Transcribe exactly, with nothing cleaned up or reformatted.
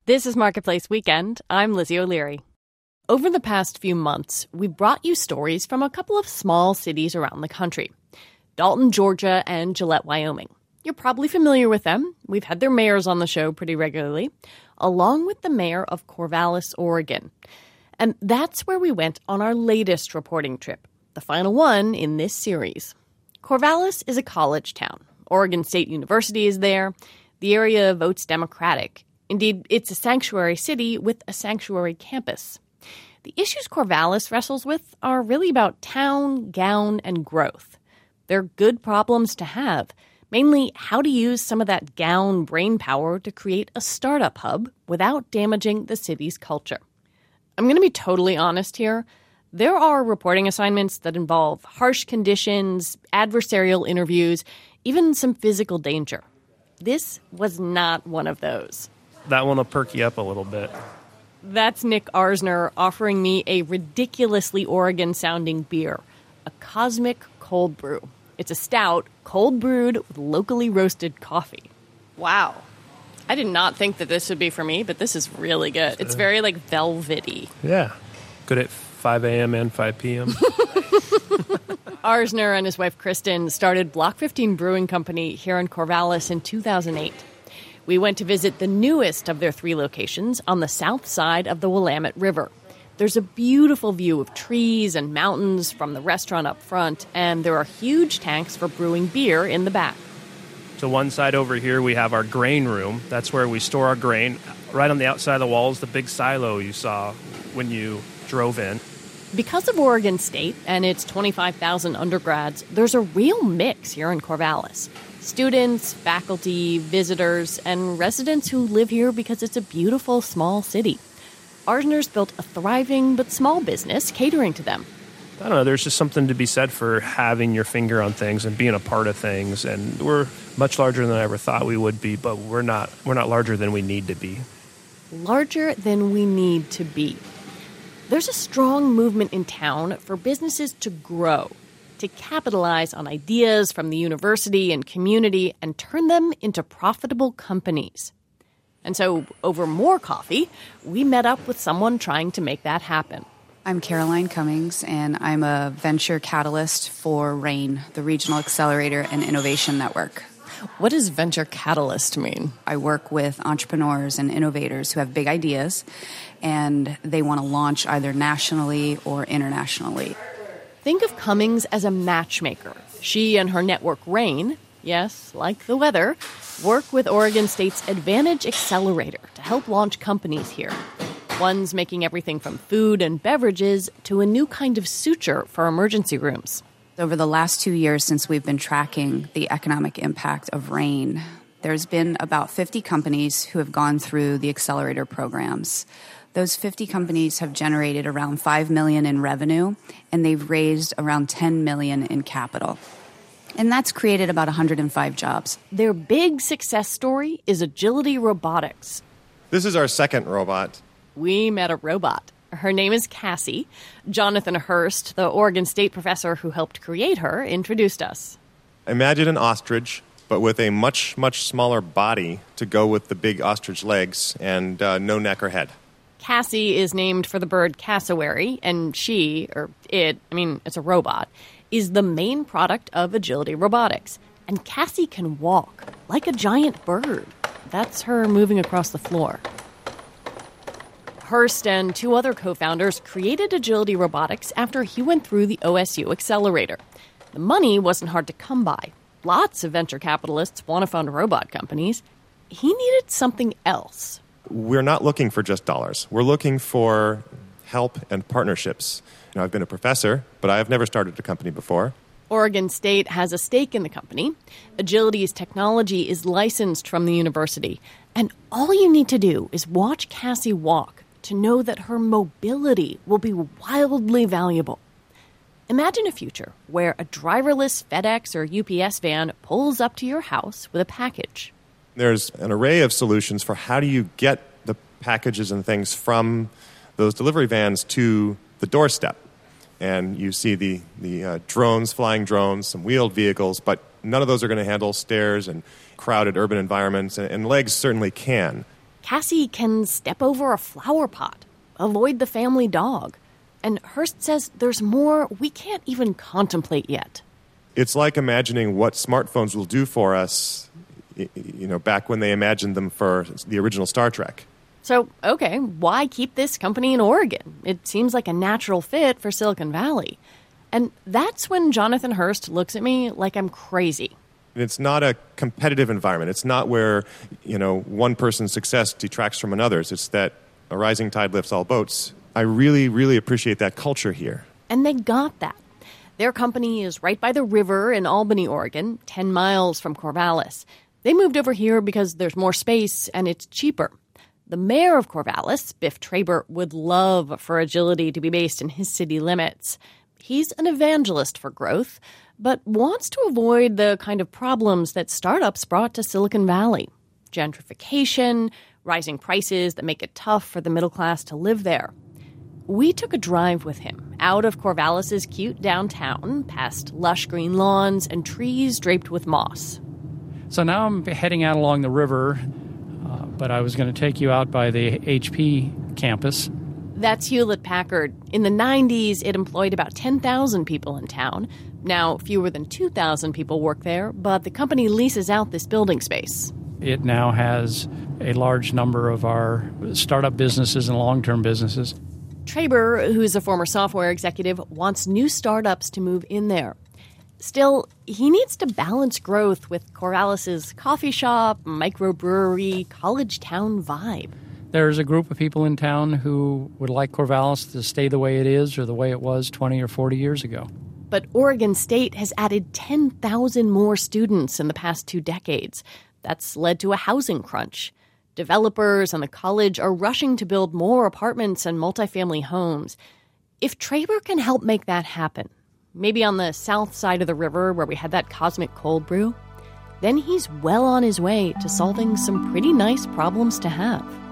This is Marketplace Weekend. I'm Lizzie O'Leary. Over the past few months, we've brought you stories from a couple of small cities around the country. Dalton, Georgia, and Gillette, Wyoming. You're probably familiar with them. We've had their mayors on the show pretty regularly, along with the mayor of Corvallis, Oregon. And that's where we went on our latest reporting trip, the final one in this series. Corvallis is a college town. Oregon State University is there. The area votes Democratic. Indeed, it's a sanctuary city with a sanctuary campus. The issues Corvallis wrestles with are really about town, gown, and growth. They're good problems to have, mainly how to use some of that gown brain power to create a startup hub without damaging the city's culture. I'm going to be totally honest here. There are reporting assignments that involve harsh conditions, adversarial interviews, even some physical danger. This was not one of those. That one will perk you up a little bit. That's Nick Arzner offering me a ridiculously Oregon-sounding beer, a Cosmic Cold Brew. It's a stout, cold brewed with locally roasted coffee. Wow. I did not think that this would be for me, but this is really good. It's very, like, velvety. Yeah. Good at five a.m. and five p.m. Arzner and his wife Kristen started Block fifteen Brewing Company here in Corvallis in two thousand eight. We went to visit the newest of their three locations on the south side of the Willamette River. There's a beautiful view of trees and mountains from the restaurant up front, and there are huge tanks for brewing beer in the back. To one side over here, we have our grain room. That's where we store our grain. Right on the outside of the wall is the big silo you saw when you drove in. Because of Oregon State and its twenty-five thousand undergrads, there's a real mix here in Corvallis. Students, faculty, visitors, and residents who live here because it's a beautiful small city. Arzner's built a thriving but small business catering to them. I don't know, there's just something to be said for having your finger on things and being a part of things. And we're much larger than I ever thought we would be, but we're not we're not larger than we need to be. Larger than we need to be. There's a strong movement in town for businesses to grow, to capitalize on ideas from the university and community and turn them into profitable companies. And so, over more coffee, we met up with someone trying to make that happen. I'm Caroline Cummings, and I'm a venture catalyst for RAIN, the Regional Accelerator and Innovation Network. What does venture catalyst mean? I work with entrepreneurs and innovators who have big ideas, and they want to launch either nationally or internationally. Think of Cummings as a matchmaker. She and her network RAIN, yes, like the weather, work with Oregon State's Advantage Accelerator to help launch companies here. One's making everything from food and beverages to a new kind of suture for emergency rooms. Over the last two years since we've been tracking the economic impact of RAIN, there's been about fifty companies who have gone through the accelerator programs. Those fifty companies have generated around five million dollars in revenue, and they've raised around ten million dollars in capital. And that's created about one hundred five jobs. Their big success story is Agility Robotics. This is our second robot. We met a robot. Her name is Cassie. Jonathan Hurst, the Oregon State professor who helped create her, introduced us. Imagine an ostrich, but with a much, much smaller body to go with the big ostrich legs and uh, no neck or head. Cassie is named for the bird cassowary, and she, or it, I mean, it's a robot, is the main product of Agility Robotics. And Cassie can walk like a giant bird. That's her moving across the floor. Hurst and two other co-founders created Agility Robotics after he went through the O S U Accelerator. The money wasn't hard to come by. Lots of venture capitalists want to fund robot companies. He needed something else. We're not looking for just dollars. We're looking for help and partnerships. You know, I've been a professor, but I have never started a company before. Oregon State has a stake in the company. Agility's technology is licensed from the university. And all you need to do is watch Cassie walk to know that her mobility will be wildly valuable. Imagine a future where a driverless FedEx or U P S van pulls up to your house with a package. There's an array of solutions for how do you get the packages and things from those delivery vans to the doorstep. And you see the, the uh, drones, flying drones, some wheeled vehicles, but none of those are going to handle stairs and crowded urban environments, and, and legs certainly can. Cassie can step over a flower pot, avoid the family dog. And Hearst says there's more we can't even contemplate yet. It's like imagining what smartphones will do for us, you know, back when they imagined them for the original Star Trek. So, okay, why keep this company in Oregon? It seems like a natural fit for Silicon Valley. And that's when Jonathan Hearst looks at me like I'm crazy. It's not a competitive environment. It's not where, you know, one person's success detracts from another's. It's that a rising tide lifts all boats. I really, really appreciate that culture here. And they got that. Their company is right by the river in Albany, Oregon, ten miles from Corvallis. They moved over here because there's more space and it's cheaper. The mayor of Corvallis, Biff Traber, would love for Agility to be based in his city limits. He's an evangelist for growth, but wants to avoid the kind of problems that startups brought to Silicon Valley. Gentrification, rising prices that make it tough for the middle class to live there. We took a drive with him out of Corvallis's cute downtown, past lush green lawns and trees draped with moss. So now I'm heading out along the river, uh, but I was going to take you out by the H P campus. That's Hewlett-Packard. In the nineties, it employed about ten thousand people in town. Now, fewer than two thousand people work there, but the company leases out this building space. It now has a large number of our startup businesses and long-term businesses. Traber, who's a former software executive, wants new startups to move in there. Still, he needs to balance growth with Corvallis's coffee shop, microbrewery, college town vibe. There's a group of people in town who would like Corvallis to stay the way it is or the way it was twenty or forty years ago. But Oregon State has added ten thousand more students in the past two decades. That's led to a housing crunch. Developers and the college are rushing to build more apartments and multifamily homes. If Traber can help make that happen, maybe on the south side of the river where we had that cosmic cold brew, then he's well on his way to solving some pretty nice problems to have.